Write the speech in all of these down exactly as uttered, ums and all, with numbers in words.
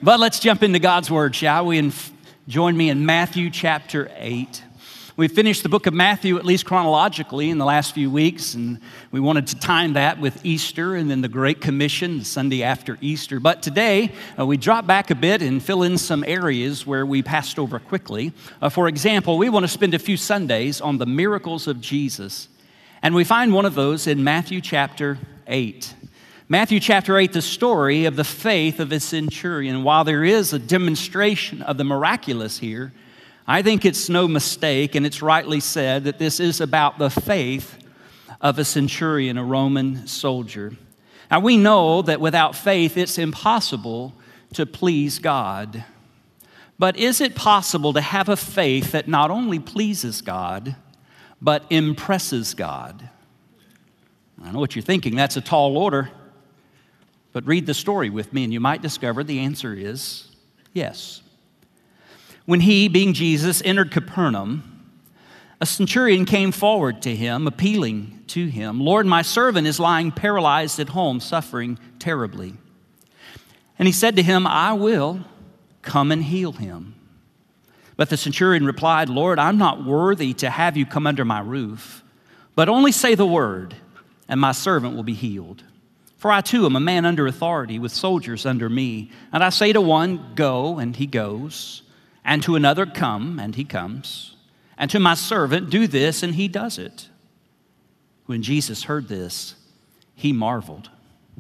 But let's jump into God's Word, shall we? And f- join me in Matthew chapter eight. We finished the book of Matthew, at least chronologically, in the last few weeks, and we wanted to time that with Easter and then the Great Commission, the Sunday after Easter. But today, uh, we drop back a bit and fill in some areas where we passed over quickly. Uh, for example, we want to spend a few Sundays on the miracles of Jesus, and we find one of those in Matthew chapter eight. Matthew chapter eight, the story of the faith of a centurion. While there is a demonstration of the miraculous here, I think it's no mistake, and it's rightly said, that this is about the faith of a centurion, a Roman soldier. Now, we know that without faith, it's impossible to please God. But is it possible to have a faith that not only pleases God, but impresses God? I know what you're thinking. That's a tall order. But read the story with me, and you might discover the answer is yes. When he, being Jesus, entered Capernaum, a centurion came forward to him, appealing to him, "Lord, my servant is lying paralyzed at home, suffering terribly." And he said to him, "I will come and heal him." But the centurion replied, "Lord, I'm not worthy to have you come under my roof, but only say the word, and my servant will be healed. For I too am a man under authority, with soldiers under me. And I say to one, 'Go,' and he goes. And to another, 'Come,' and he comes. And to my servant, 'Do this,' and he does it." When Jesus heard this, he marveled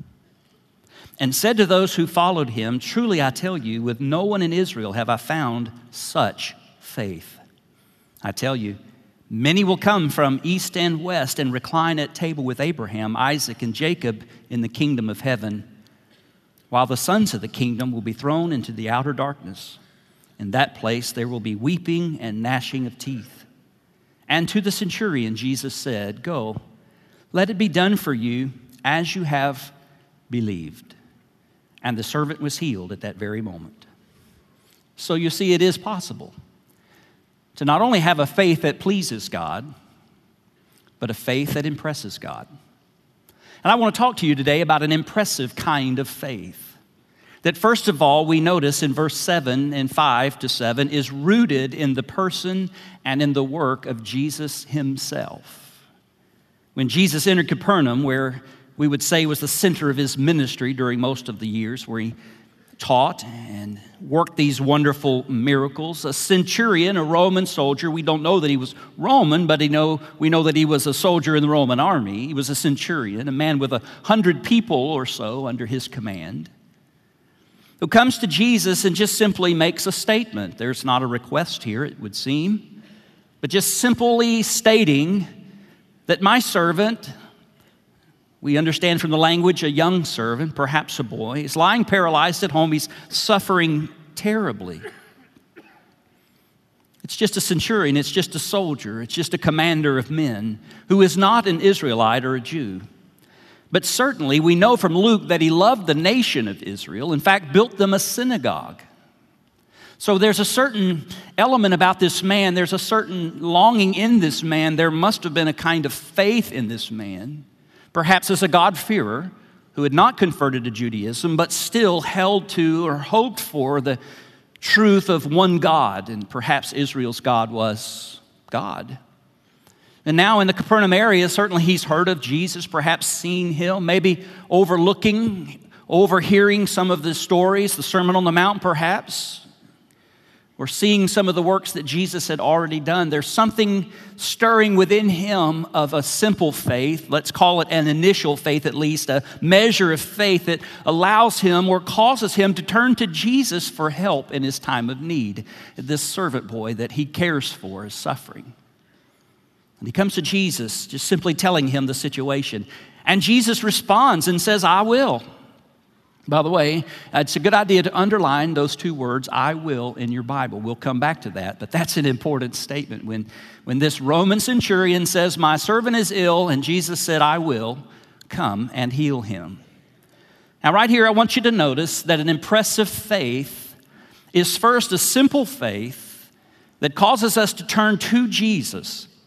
and said to those who followed him, "Truly I tell you, with no one in Israel have I found such faith. I tell you, many will come from east and west and recline at table with Abraham, Isaac, and Jacob in the kingdom of heaven, while the sons of the kingdom will be thrown into the outer darkness. In that place there will be weeping and gnashing of teeth." And to the centurion Jesus said, "Go, let it be done for you as you have believed." And the servant was healed at that very moment. So you see, it is possible to not only have a faith that pleases God, but a faith that impresses God. And I want to talk to you today about an impressive kind of faith that, first of all, we notice in verse seven and five to seven is rooted in the person and in the work of Jesus himself. When Jesus entered Capernaum, where we would say was the center of his ministry during most of the years, where he taught and worked these wonderful miracles. A centurion, a Roman soldier, we don't know that he was Roman, but he know, we know that he was a soldier in the Roman army. He was a centurion, a man with a hundred people or so under his command, who comes to Jesus and just simply makes a statement. There's not a request here, it would seem, but just simply stating that my servant, we understand from the language, a young servant, perhaps a boy, is lying paralyzed at home. He's suffering terribly. It's just a centurion. It's just a soldier. It's just a commander of men who is not an Israelite or a Jew. But certainly we know from Luke that he loved the nation of Israel, in fact, built them a synagogue. So there's a certain element about this man. There's a certain longing in this man. There must have been a kind of faith in this man, perhaps as a God-fearer who had not converted to Judaism, but still held to or hoped for the truth of one God, and perhaps Israel's God was God. And now in the Capernaum area, certainly he's heard of Jesus, perhaps seen him, maybe overlooking, overhearing some of the stories, the Sermon on the Mount perhaps, or seeing some of the works that Jesus had already done. There's something stirring within him of a simple faith. Let's call it an initial faith, at least, a measure of faith that allows him or causes him to turn to Jesus for help in his time of need. This servant boy that he cares for is suffering. And he comes to Jesus, just simply telling him the situation. And Jesus responds and says, "I will." By the way, it's a good idea to underline those two words, "I will," in your Bible. We'll come back to that, but that's an important statement. When, when this Roman centurion says, "My servant is ill," and Jesus said, "I will come and heal him." Now, right here, I want you to notice that an impressive faith is first a simple faith that causes us to turn to Jesus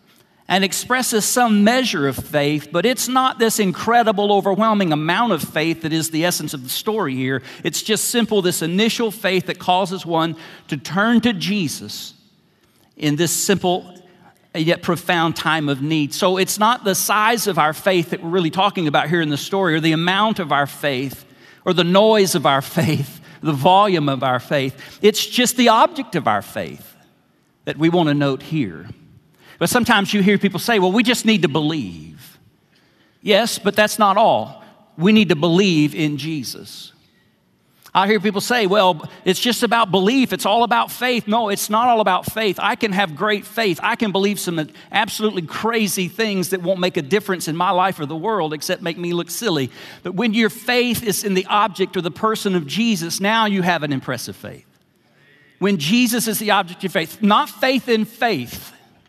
and expresses some measure of faith, but it's not this incredible, overwhelming amount of faith that is the essence of the story here. It's just simple, this initial faith that causes one to turn to Jesus in this simple yet profound time of need. So it's not the size of our faith that we're really talking about here in the story, or the amount of our faith, or the noise of our faith, the volume of our faith. It's just the object of our faith that we want to note here. But sometimes you hear people say, well, we just need to believe. Yes, but that's not all. We need to believe in Jesus. I hear people say, well, it's just about belief. It's all about faith. No, it's not all about faith. I can have great faith. I can believe some absolutely crazy things that won't make a difference in my life or the world except make me look silly. But when your faith is in the object or the person of Jesus, now you have an impressive faith. When Jesus is the object of faith, not faith in faith,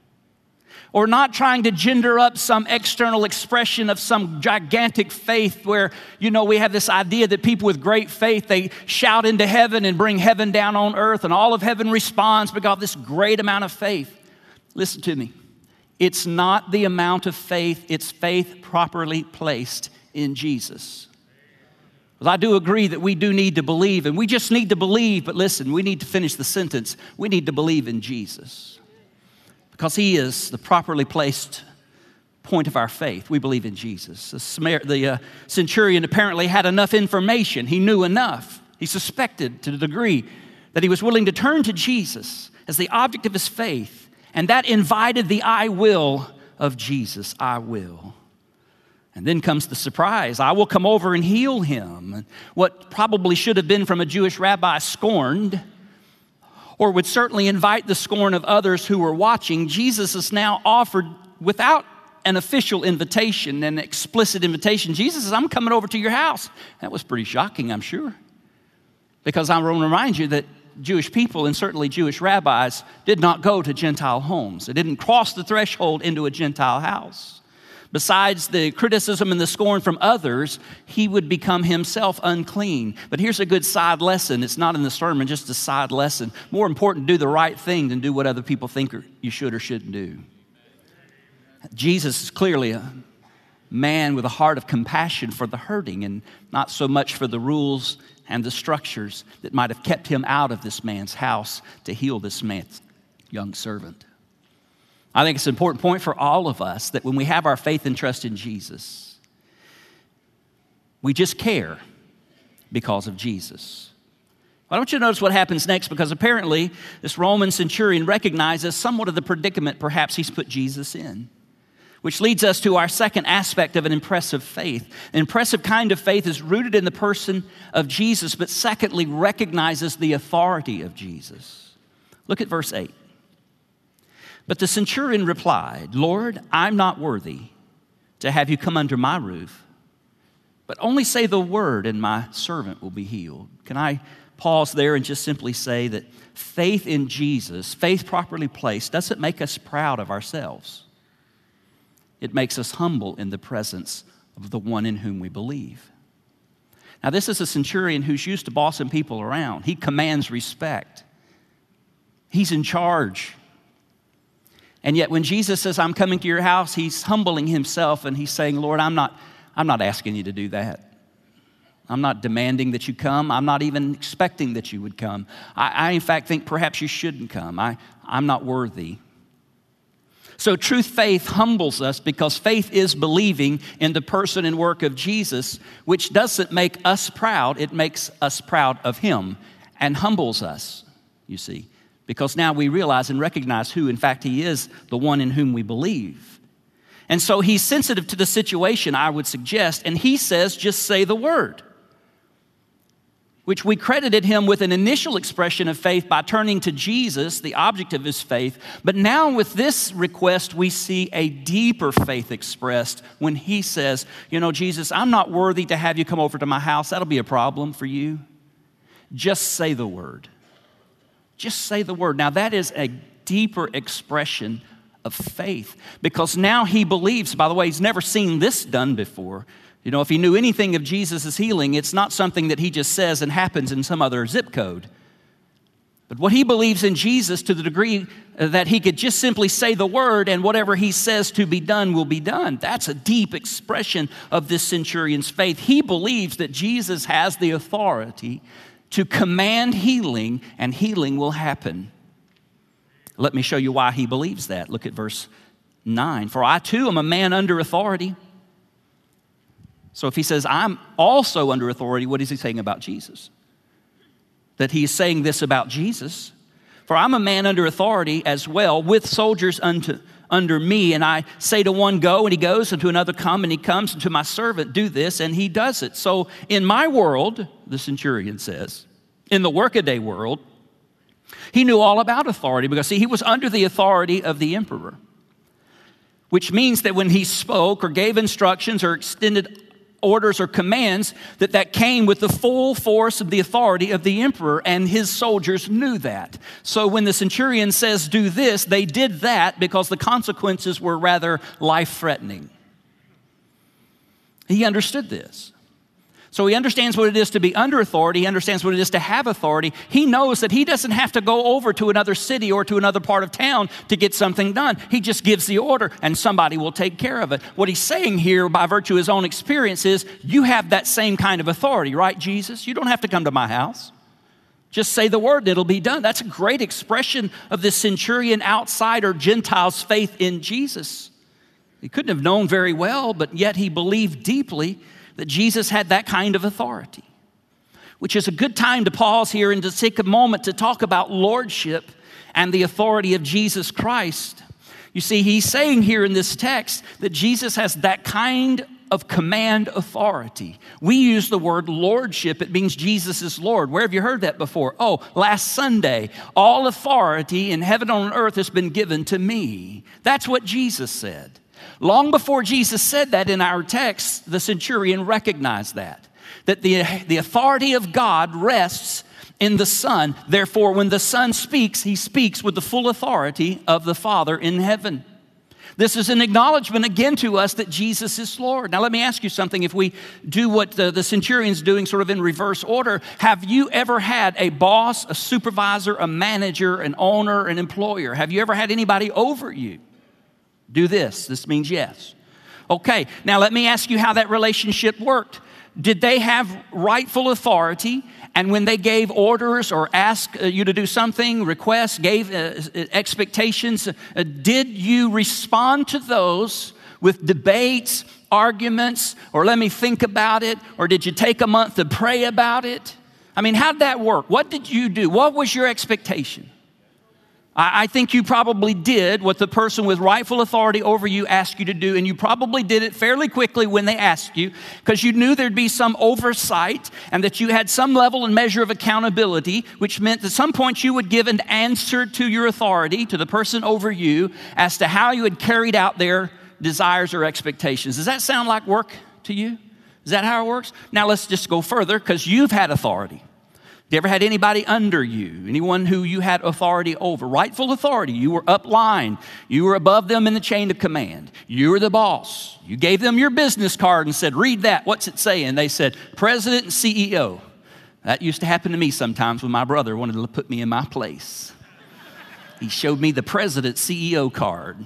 or not trying to gender up some external expression of some gigantic faith where, you know, we have this idea that people with great faith, they shout into heaven and bring heaven down on earth, and all of heaven responds because of this great amount of faith. Listen to me. It's not the amount of faith, it's faith properly placed in Jesus. Well, I do agree that we do need to believe, and we just need to believe, but listen, we need to finish the sentence. We need to believe in Jesus. Because he is the properly placed point of our faith. We believe in Jesus. The, the uh, centurion apparently had enough information. He knew enough. He suspected to the degree that he was willing to turn to Jesus as the object of his faith. And that invited the I will of Jesus. I will. And then comes the surprise. I will come over and heal him. What probably should have been from a Jewish rabbi scorned, or would certainly invite the scorn of others who were watching, Jesus is now offered without an official invitation, an explicit invitation. Jesus says, I'm coming over to your house. That was pretty shocking, I'm sure. Because I want to remind you that Jewish people, and certainly Jewish rabbis, did not go to Gentile homes. They didn't cross the threshold into a Gentile house. Besides the criticism and the scorn from others, he would become himself unclean. But here's a good side lesson. It's not in the sermon, just a side lesson. More important, do the right thing than do what other people think you should or shouldn't do. Jesus is clearly a man with a heart of compassion for the hurting and not so much for the rules and the structures that might have kept him out of this man's house to heal this man's young servant. I think it's an important point for all of us that when we have our faith and trust in Jesus, we just care because of Jesus. I want you to notice what happens next, because apparently this Roman centurion recognizes somewhat of the predicament perhaps he's put Jesus in, which leads us to our second aspect of an impressive faith. An impressive kind of faith is rooted in the person of Jesus, but secondly recognizes the authority of Jesus. Look at verse eight. But the centurion replied, Lord, I'm not worthy to have you come under my roof, but only say the word and my servant will be healed. Can I pause there and just simply say that faith in Jesus, faith properly placed, doesn't make us proud of ourselves. It makes us humble in the presence of the one in whom we believe. Now, this is a centurion who's used to bossing people around. He commands respect. He's in charge. And yet when Jesus says, I'm coming to your house, he's humbling himself and he's saying, Lord, I'm not, I'm not asking you to do that. I'm not demanding that you come. I'm not even expecting that you would come. I, I in fact, think perhaps you shouldn't come. I, I'm not worthy. So truth faith humbles us because faith is believing in the person and work of Jesus, which doesn't make us proud. It makes us proud of him and humbles us, you see. Because now we realize and recognize who, in fact, he is, the one in whom we believe. And so he's sensitive to the situation, I would suggest, and he says, just say the word, which we credited him with an initial expression of faith by turning to Jesus, the object of his faith. But now with this request, we see a deeper faith expressed when he says, you know, Jesus, I'm not worthy to have you come over to my house. That'll be a problem for you. Just say the word. Just say the word. Now that is a deeper expression of faith, because now he believes. By the way, he's never seen this done before. You know, if he knew anything of Jesus' healing, it's not something that he just says and happens in some other zip code. But what he believes in Jesus to the degree that he could just simply say the word and whatever he says to be done will be done. That's a deep expression of this centurion's faith. He believes that Jesus has the authority to command healing, and healing will happen. Let me show you why he believes that. Look at verse nine. For I too am a man under authority. So if he says, I'm also under authority, what is he saying about Jesus? That he is saying this about Jesus. For I'm a man under authority as well, with soldiers unto, under me. And I say to one, go, and he goes, and to another, come, and he comes, and to my servant, do this, and he does it. So in my world, the centurion says, in the workaday world, he knew all about authority because, see, he was under the authority of the emperor, which means that when he spoke or gave instructions or extended orders or commands, that that came with the full force of the authority of the emperor, and his soldiers knew that. So when the centurion says, do this, they did that because the consequences were rather life-threatening. He understood this. So he understands what it is to be under authority. He understands what it is to have authority. He knows that he doesn't have to go over to another city or to another part of town to get something done. He just gives the order and somebody will take care of it. What he's saying here by virtue of his own experience is, you have that same kind of authority, right, Jesus? You don't have to come to my house. Just say the word, it'll be done. That's a great expression of this centurion outsider Gentile's faith in Jesus. He couldn't have known very well, but yet he believed deeply that Jesus had that kind of authority, which is a good time to pause here and to take a moment to talk about lordship and the authority of Jesus Christ. You see, he's saying here in this text that Jesus has that kind of command authority. We use the word lordship. It means Jesus is Lord. Where have you heard that before? Oh, last Sunday. All authority in heaven and on earth has been given to me. That's what Jesus said. Long before Jesus said that in our text, the centurion recognized that, that the, the authority of God rests in the Son. Therefore, when the Son speaks, he speaks with the full authority of the Father in heaven. This is an acknowledgement again to us that Jesus is Lord. Now, let me ask you something. If we do what the, the centurion's doing sort of in reverse order, have you ever had a boss, a supervisor, a manager, an owner, an employer? Have you ever had anybody over you? Do this. This means yes. Okay, now let me ask you how that relationship worked. Did they have rightful authority? And when they gave orders or asked you to do something, requests, gave uh, expectations, uh, did you respond to those with debates, arguments, or let me think about it? Or did you take a month to pray about it? I mean, how'd that work? What did you do? What was your expectation? I think you probably did what the person with rightful authority over you asked you to do, and you probably did it fairly quickly when they asked you, because you knew there'd be some oversight and that you had some level and measure of accountability, which meant that at some point you would give an answer to your authority, to the person over you, as to how you had carried out their desires or expectations. Does that sound like work to you? Is that how it works? Now let's just go further, because you've had authority. You ever had anybody under you, anyone who you had authority over? Rightful authority. You were upline. You were above them in the chain of command. You were the boss. You gave them your business card and said, read that. What's it saying? They said, President and C E O. That used to happen to me sometimes when my brother wanted to put me in my place. He showed me the President C E O card.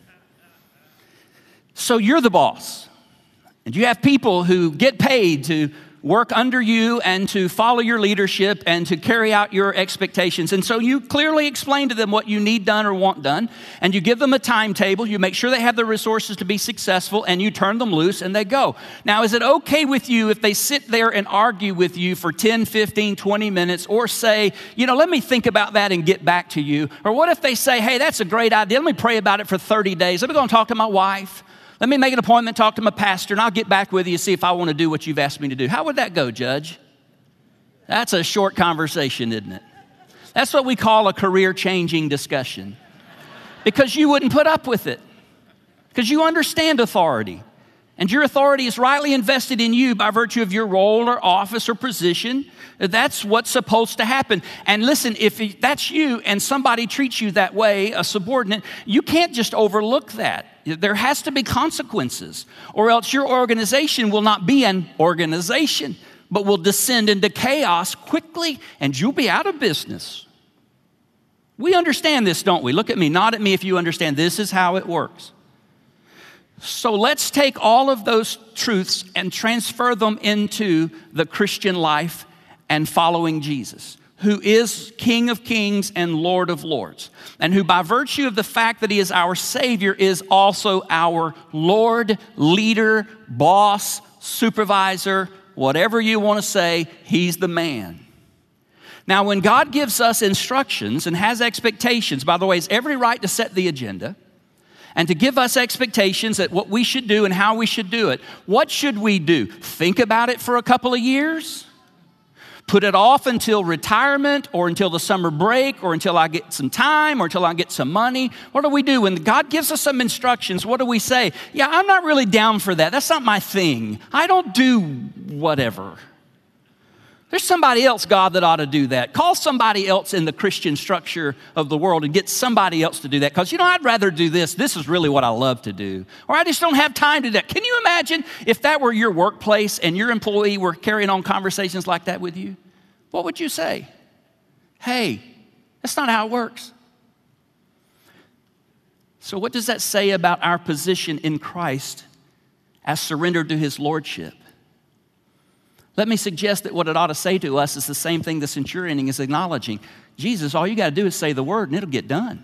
So you're the boss. And you have people who get paid to work under you and to follow your leadership and to carry out your expectations. And so you clearly explain to them what you need done or want done, and you give them a timetable, you make sure they have the resources to be successful, and you turn them loose and they go. Now, is it okay with you if they sit there and argue with you for ten, fifteen, twenty minutes, or say, you know, let me think about that and get back to you? Or what if they say, hey, that's a great idea, let me pray about it for thirty days, let me go and talk to my wife. Let me make an appointment, talk to my pastor, and I'll get back with you, see if I want to do what you've asked me to do. How would that go, Judge? That's a short conversation, isn't it? That's what we call a career-changing discussion. Because you wouldn't put up with it. Because you understand authority. And your authority is rightly invested in you by virtue of your role or office or position. That's what's supposed to happen. And listen, if that's you and somebody treats you that way, a subordinate, you can't just overlook that. There has to be consequences, or else your organization will not be an organization, but will descend into chaos quickly, and you'll be out of business. We understand this, don't we? Look at me, nod at me if you understand. This is how it works. So let's take all of those truths and transfer them into the Christian life and following Jesus, who is King of Kings and Lord of Lords, and who by virtue of the fact that he is our Savior is also our Lord, leader, boss, supervisor, whatever you want to say, he's the man. Now, when God gives us instructions and has expectations, by the way, it's every right to set the agenda and to give us expectations at what we should do and how we should do it. What should we do? Think about it for a couple of years? Put it off until retirement or until the summer break or until I get some time or until I get some money? What do we do? When God gives us some instructions, what do we say? Yeah, I'm not really down for that. That's not my thing. I don't do whatever. There's somebody else, God, that ought to do that. Call somebody else in the Christian structure of the world and get somebody else to do that. Because, you know, I'd rather do this. This is really what I love to do. Or I just don't have time to do that. Can you imagine if that were your workplace and your employee were carrying on conversations like that with you? What would you say? Hey, that's not how it works. So what does that say about our position in Christ as surrendered to his lordship? Let me suggest that what it ought to say to us is the same thing the centurion is acknowledging. Jesus, all you got to do is say the word and it'll get done.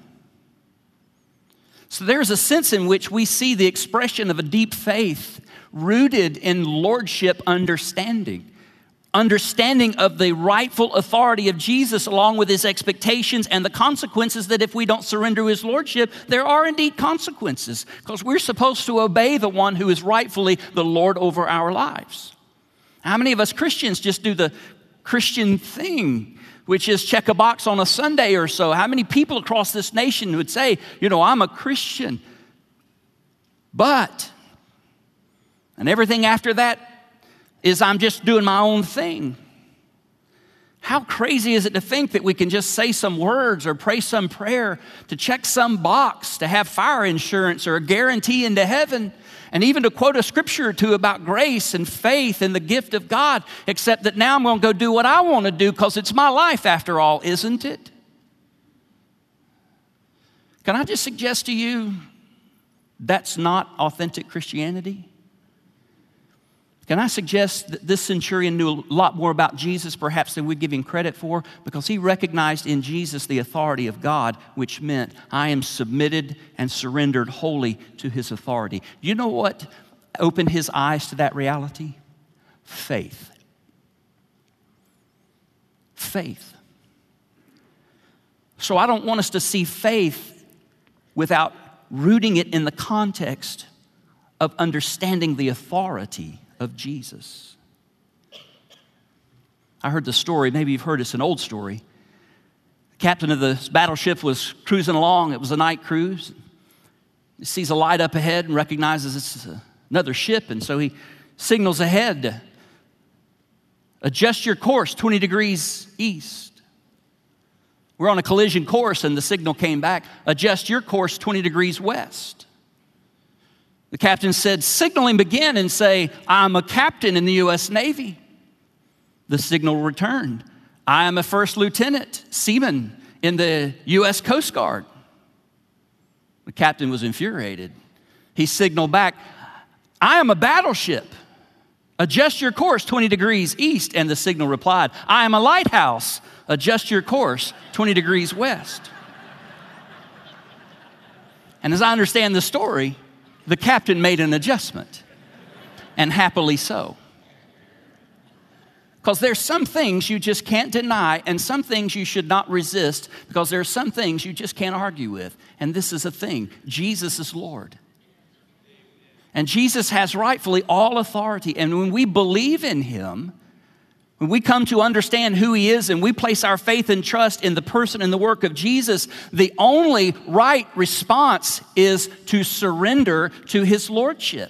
So there's a sense in which we see the expression of a deep faith rooted in lordship understanding. Understanding of the rightful authority of Jesus along with his expectations and the consequences that if we don't surrender his lordship, there are indeed consequences because we're supposed to obey the one who is rightfully the Lord over our lives. How many of us Christians just do the Christian thing, which is check a box on a Sunday or so? How many people across this nation would say, you know, I'm a Christian, but, and everything after that is I'm just doing my own thing. How crazy is it to think that we can just say some words or pray some prayer to check some box, to have fire insurance or a guarantee into heaven, and even to quote a scripture or two about grace and faith and the gift of God, except that now I'm going to go do what I want to do because it's my life after all, isn't it? Can I just suggest to you that's not authentic Christianity? Can I suggest that this centurion knew a lot more about Jesus perhaps than we give him credit for because he recognized in Jesus the authority of God, which meant I am submitted and surrendered wholly to his authority. You know what opened his eyes to that reality? Faith. Faith. So I don't want us to see faith without rooting it in the context of understanding the authority of Jesus. I heard the story, maybe you've heard it's an old story. The captain of the battleship was cruising along. It was a night cruise. He sees a light up ahead and recognizes it's another ship, and so he signals ahead, adjust your course twenty degrees east. We're on a collision course, and the signal came back, adjust your course twenty degrees west. The captain said, signal him again and say, I'm a captain in the U S Navy. The signal returned. I am a first lieutenant, seaman in the U S Coast Guard. The captain was infuriated. He signaled back, I am a battleship. Adjust your course twenty degrees east. And the signal replied, I am a lighthouse. Adjust your course twenty degrees west. And as I understand the story, the captain made an adjustment, and happily so. Because there's some things you just can't deny, and some things you should not resist, because there are some things you just can't argue with. And this is a thing. Jesus is Lord. And Jesus has rightfully all authority. And when we believe in him, when we come to understand who he is and we place our faith and trust in the person and the work of Jesus, the only right response is to surrender to his lordship.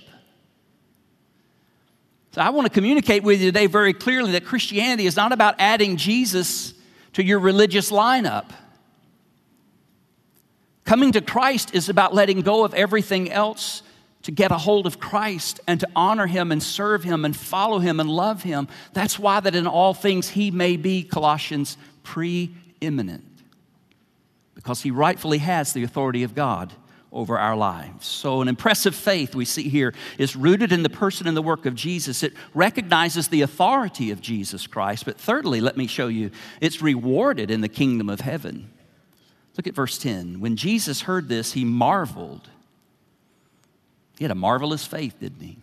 So I want to communicate with you today very clearly that Christianity is not about adding Jesus to your religious lineup. Coming to Christ is about letting go of everything else to get a hold of Christ and to honor him and serve him and follow him and love him. That's why that in all things he may be, Colossians, preeminent. because he rightfully has the authority of God over our lives. So an impressive faith we see here is rooted in the person and the work of Jesus. It recognizes the authority of Jesus Christ. But thirdly, let me show you, it's rewarded in the kingdom of heaven. Look at verse ten. When Jesus heard this, he marveled. He had a marvelous faith, didn't he?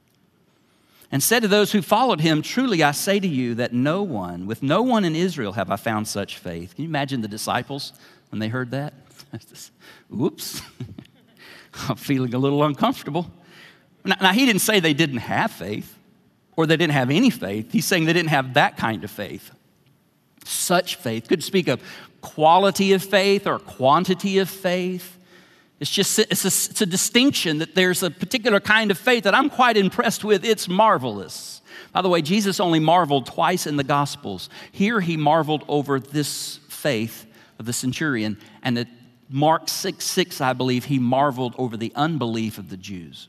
And said to those who followed him, truly I say to you that no one, with no one in Israel have I found such faith. Can you imagine the disciples when they heard that? Oops. I'm feeling a little uncomfortable. Now, now, he didn't say they didn't have faith or they didn't have any faith. He's saying they didn't have that kind of faith. Such faith. Could speak of quality of faith or quantity of faith. It's just it's a, it's a distinction that there's a particular kind of faith that I'm quite impressed with. It's marvelous. By the way, Jesus only marveled twice in the Gospels. Here he marveled over this faith of the centurion, and at Mark six six, I believe, he marveled over the unbelief of the Jews.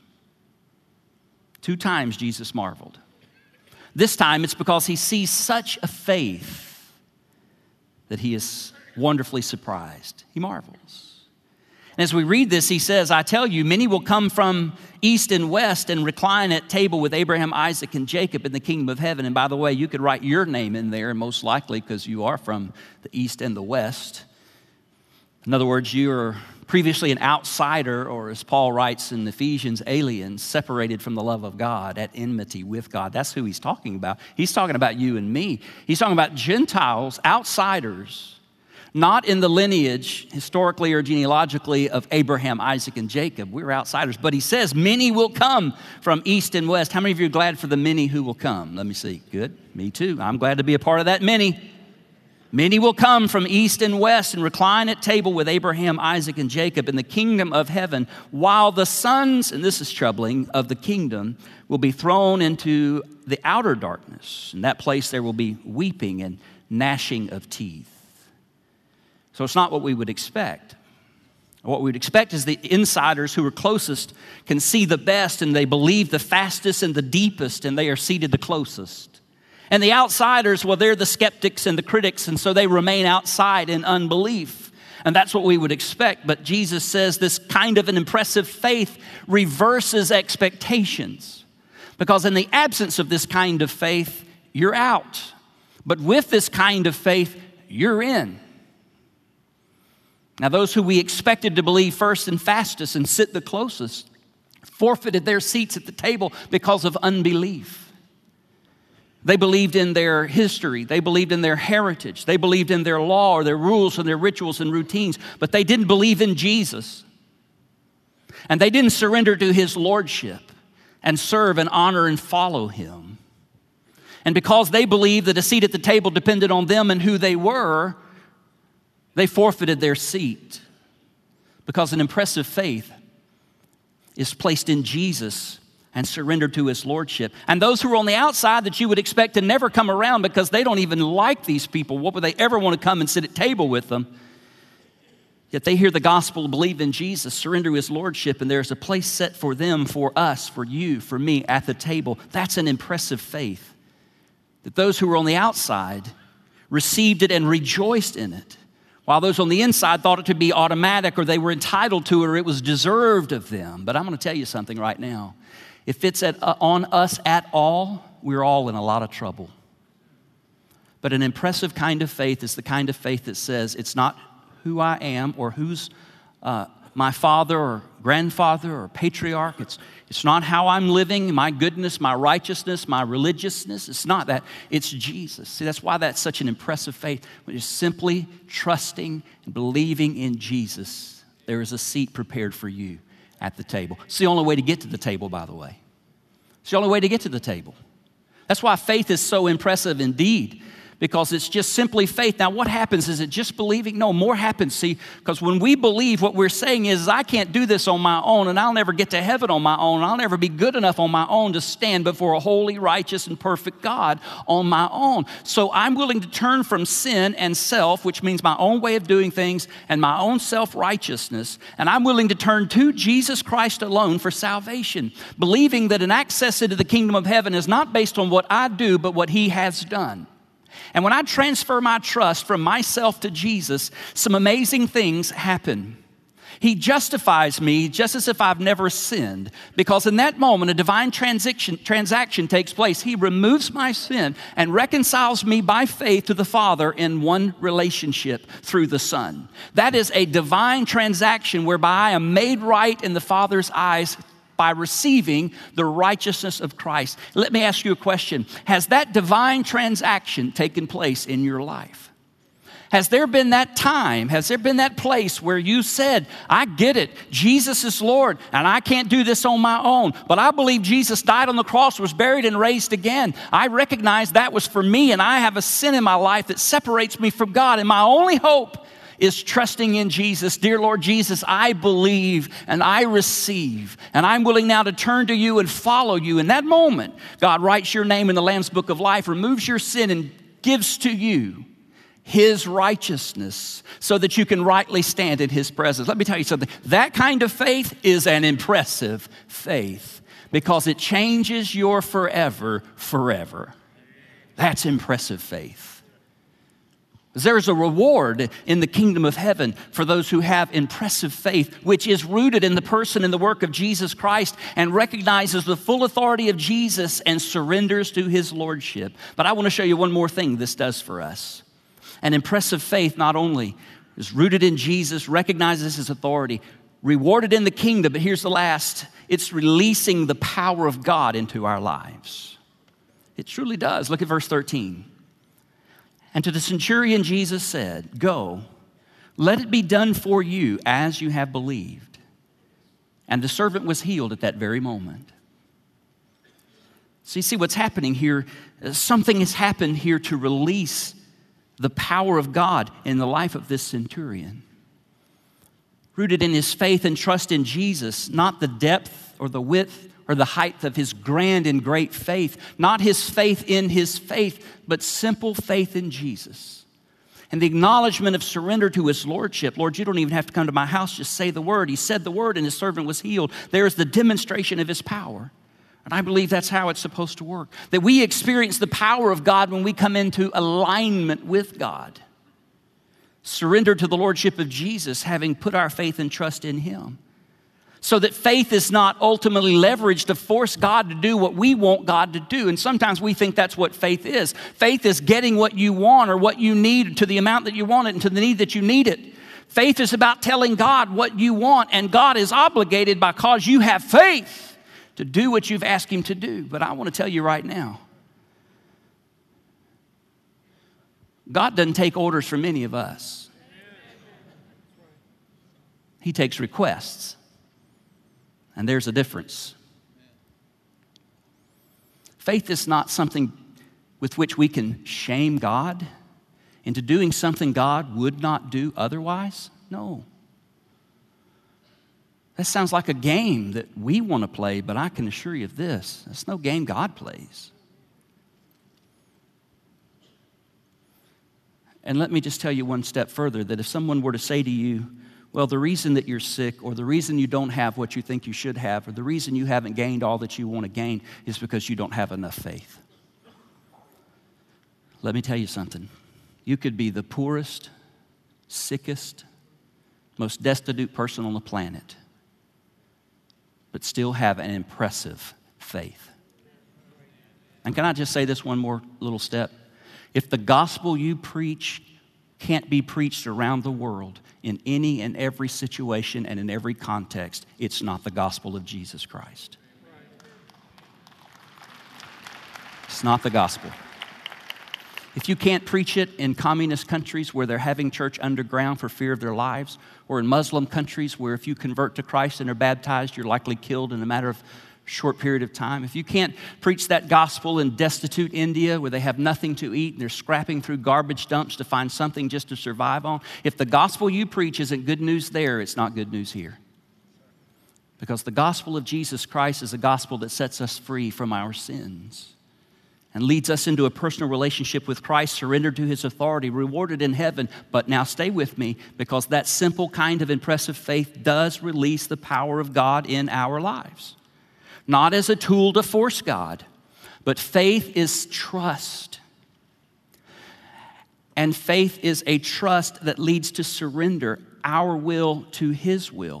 Two times Jesus marveled. This time it's because he sees such a faith that he is wonderfully surprised. He marvels. And as we read this, he says, I tell you, many will come from east and west and recline at table with Abraham, Isaac, and Jacob in the kingdom of heaven. And by the way, you could write your name in there, most likely because you are from the east and the west. In other words, you are previously an outsider, or as Paul writes in Ephesians, aliens, separated from the love of God, at enmity with God. That's who he's talking about. He's talking about you and me. He's talking about Gentiles, outsiders, not in the lineage, historically or genealogically, of Abraham, Isaac, and Jacob. We're outsiders. But he says, many will come from east and west. How many of you are glad for the many who will come? Let me see. Good. Me too. I'm glad to be a part of that many. Many will come from east and west and recline at table with Abraham, Isaac, and Jacob in the kingdom of heaven, while the sons, and this is troubling, of the kingdom will be thrown into the outer darkness. In that place there will be weeping and gnashing of teeth. So it's not what we would expect. What we would expect is the insiders who are closest can see the best, and they believe the fastest and the deepest, and they are seated the closest. And the outsiders, well, they're the skeptics and the critics, and so they remain outside in unbelief. And that's what we would expect. But Jesus says this kind of an impressive faith reverses expectations. Because in the absence of this kind of faith, you're out. But with this kind of faith, you're in. Now, those who we expected to believe first and fastest and sit the closest forfeited their seats at the table because of unbelief. They believed in their history. They believed in their heritage. They believed in their law or their rules and their rituals and routines, but they didn't believe in Jesus. And they didn't surrender to his lordship and serve and honor and follow him. And because they believed that a seat at the table depended on them and who they were, they forfeited their seat. Because an impressive faith is placed in Jesus and surrendered to his lordship. And those who are on the outside that you would expect to never come around because they don't even like these people, what would they ever want to come and sit at table with them? Yet they hear the gospel, believe in Jesus, surrender to his lordship, and there's a place set for them, for us, for you, for me at the table. That's an impressive faith. That those who were on the outside received it and rejoiced in it, while those on the inside thought it to be automatic, or they were entitled to it, or it was deserved of them. But I'm going to tell you something right now. If it's at, uh, on us at all, we're all in a lot of trouble. But an impressive kind of faith is the kind of faith that says it's not who I am or who's uh, my father or grandfather or patriarch. It's, it's not how I'm living, my goodness, my righteousness, my religiousness. It's not that. It's Jesus. See, that's why that's such an impressive faith. When you're simply trusting and believing in Jesus, there is a seat prepared for you at the table. It's the only way to get to the table, by the way. It's the only way to get to the table. That's why faith is so impressive indeed, because it's just simply faith. Now, what happens? Is it just believing? No, more happens, see, because when we believe, what we're saying is, I can't do this on my own, and I'll never get to heaven on my own. I'll never be good enough on my own to stand before a holy, righteous, and perfect God on my own. So I'm willing to turn from sin and self, which means my own way of doing things and my own self-righteousness, and I'm willing to turn to Jesus Christ alone for salvation, believing that an access into the kingdom of heaven is not based on what I do, but what he has done. And when I transfer my trust from myself to Jesus, some amazing things happen. He justifies me just as if I've never sinned, because in that moment, a divine transaction, transaction takes place. He removes my sin and reconciles me by faith to the Father in one relationship through the Son. That is a divine transaction whereby I am made right in the Father's eyes by receiving the righteousness of Christ. Let me ask you a question. Has that divine transaction taken place in your life? Has there been that time, has there been that place where you said, I get it, Jesus is Lord, and I can't do this on my own, but I believe Jesus died on the cross, was buried, and raised again. I recognize that was for me, and I have a sin in my life that separates me from God, and my only hope is trusting in Jesus. Dear Lord Jesus, I believe and I receive, and I'm willing now to turn to you and follow you. In that moment, God writes your name in the Lamb's Book of Life, removes your sin, and gives to you His righteousness so that you can rightly stand in His presence. Let me tell you something. That kind of faith is an impressive faith because it changes your forever, forever. That's impressive faith. There's a reward in the kingdom of heaven for those who have impressive faith, which is rooted in the person and the work of Jesus Christ and recognizes the full authority of Jesus and surrenders to His lordship. But I want to show you one more thing this does for us. An impressive faith not only is rooted in Jesus, recognizes His authority, rewarded in the kingdom, but here's the last. It's releasing the power of God into our lives. It truly does. Look at verse thirteen. And to the centurion Jesus said, go, let it be done for you as you have believed. And the servant was healed at that very moment. So you see what's happening here. Something has happened here to release the power of God in the life of this centurion. Rooted in his faith and trust in Jesus, not the depth or the width or the height of his grand and great faith, not his faith in his faith, but simple faith in Jesus. And the acknowledgement of surrender to His lordship. Lord, you don't even have to come to my house, just say the word. He said the word and his servant was healed. There's the demonstration of His power. And I believe that's how it's supposed to work. That we experience the power of God when we come into alignment with God. Surrender to the lordship of Jesus, having put our faith and trust in Him. So that faith is not ultimately leveraged to force God to do what we want God to do. And sometimes we think that's what faith is. Faith is getting what you want or what you need to the amount that you want it and to the need that you need it. Faith is about telling God what you want, and God is obligated because you have faith to do what you've asked Him to do. But I want to tell you right now, God doesn't take orders from any of us. He takes requests. And there's a difference. Faith is not something with which we can shame God into doing something God would not do otherwise. No. That sounds like a game that we want to play, but I can assure you of this. It's no game God plays. And let me just tell you one step further, that if someone were to say to you, well, the reason that you're sick or the reason you don't have what you think you should have or the reason you haven't gained all that you want to gain is because you don't have enough faith. Let me tell you something. You could be the poorest, sickest, most destitute person on the planet, but still have an impressive faith. And can I just say this one more little step? If the gospel you preach can't be preached around the world in any and every situation and in every context, it's not the gospel of Jesus Christ. It's not the gospel. If you can't preach it in communist countries where they're having church underground for fear of their lives, or in Muslim countries where if you convert to Christ and are baptized, you're likely killed in a matter of short period of time. If you can't preach that gospel in destitute India where they have nothing to eat and they're scrapping through garbage dumps to find something just to survive on, if the gospel you preach isn't good news there, it's not good news here. Because the gospel of Jesus Christ is a gospel that sets us free from our sins and leads us into a personal relationship with Christ, surrendered to His authority, rewarded in heaven. But now stay with me, because that simple kind of impressive faith does release the power of God in our lives. Not as a tool to force God, but faith is trust. And faith is a trust that leads to surrender, our will to his will.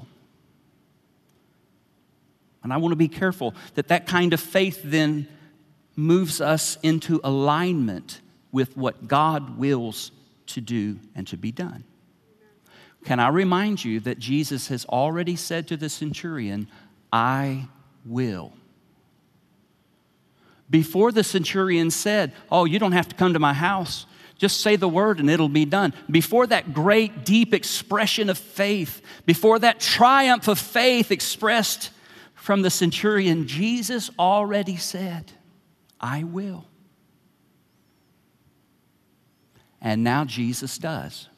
And I want to be careful that that kind of faith then moves us into alignment with what God wills to do and to be done. Can I remind you that Jesus has already said to the centurion, I will. Before the centurion said, oh, you don't have to come to my house. Just say the word and it'll be done. Before that great, deep expression of faith, before that triumph of faith expressed from the centurion, Jesus already said, I will. And now Jesus does.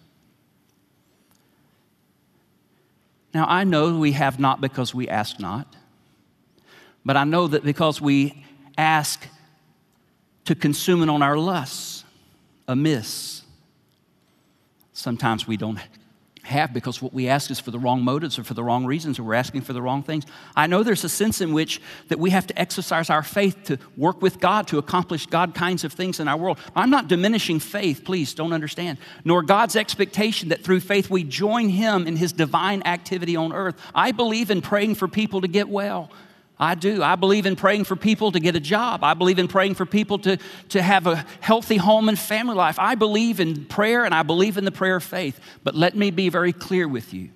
Now, I know we have not because we ask not, but I know that because we ask to consume it on our lusts amiss, sometimes we don't have because what we ask is for the wrong motives or for the wrong reasons, or we're asking for the wrong things. I know there's a sense in which that we have to exercise our faith to work with God, to accomplish God kinds of things in our world. I'm not diminishing faith, please don't understand, nor God's expectation that through faith we join him in his divine activity on earth. I believe in praying for people to get well. I do. I believe in praying for people to get a job. I believe in praying for people to, to have a healthy home and family life. I believe in prayer, and I believe in the prayer of faith. But let me be very clear with you.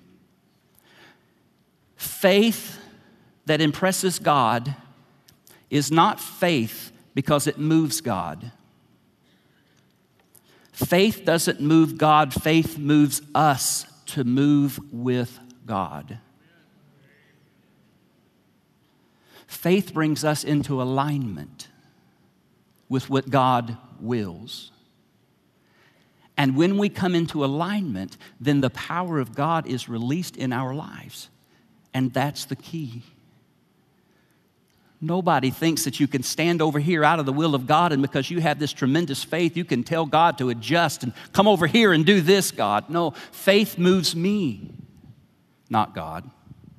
Faith that impresses God is not faith because it moves God. Faith doesn't move God. Faith moves us to move with God. Faith brings us into alignment with what God wills. And when we come into alignment, then the power of God is released in our lives. And that's the key. Nobody thinks that you can stand over here out of the will of God, and because you have this tremendous faith, you can tell God to adjust and come over here and do this, God. No, faith moves me, not God.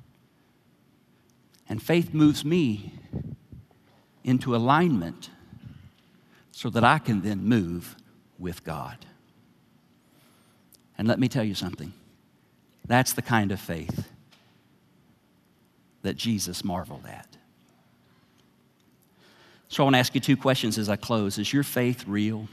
And faith moves me into alignment so that I can then move with God. And let me tell you something. That's the kind of faith that Jesus marveled at. So I want to ask you two questions as I close. Is your faith real?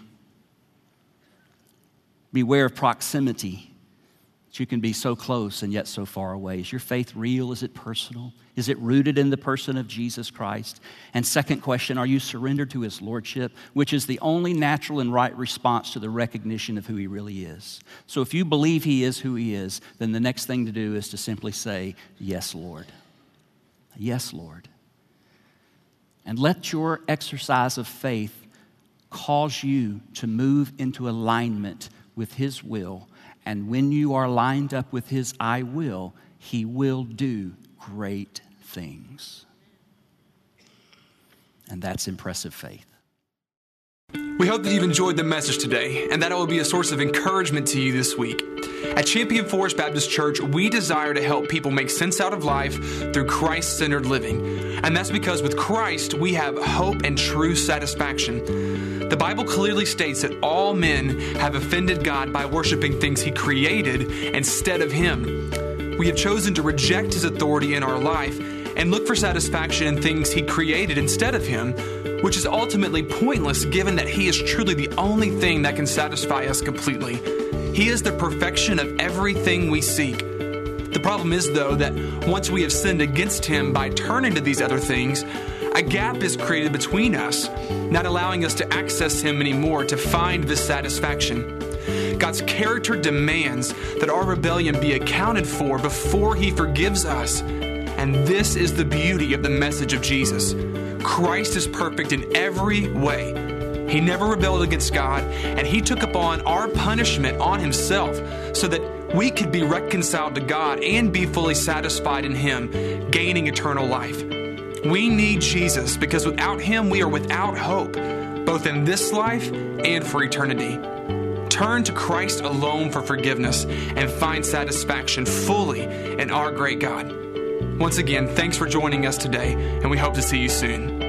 Beware of proximity. You can be so close and yet so far away. Is your faith real? Is it personal? Is it rooted in the person of Jesus Christ? And second question, are you surrendered to his lordship, which is the only natural and right response to the recognition of who he really is? So if you believe he is who he is, then the next thing to do is to simply say, yes, Lord. Yes, Lord. And let your exercise of faith cause you to move into alignment with his will. And when you are lined up with his I will, he will do great things. And that's impressive faith. We hope that you've enjoyed the message today and that it will be a source of encouragement to you this week. At Champion Forest Baptist Church, we desire to help people make sense out of life through Christ-centered living. And that's because with Christ, we have hope and true satisfaction. The Bible clearly states that all men have offended God by worshiping things he created instead of him. We have chosen to reject his authority in our life and look for satisfaction in things he created instead of him, which is ultimately pointless given that he is truly the only thing that can satisfy us completely. He is the perfection of everything we seek. The problem is, though, that once we have sinned against him by turning to these other things, a gap is created between us, not allowing us to access him anymore to find this satisfaction. God's character demands that our rebellion be accounted for before he forgives us. And this is the beauty of the message of Jesus. Christ is perfect in every way. He never rebelled against God, and he took upon our punishment on himself so that we could be reconciled to God and be fully satisfied in him, gaining eternal life. We need Jesus because without him we are without hope, both in this life and for eternity. Turn to Christ alone for forgiveness and find satisfaction fully in our great God. Once again, thanks for joining us today, and we hope to see you soon.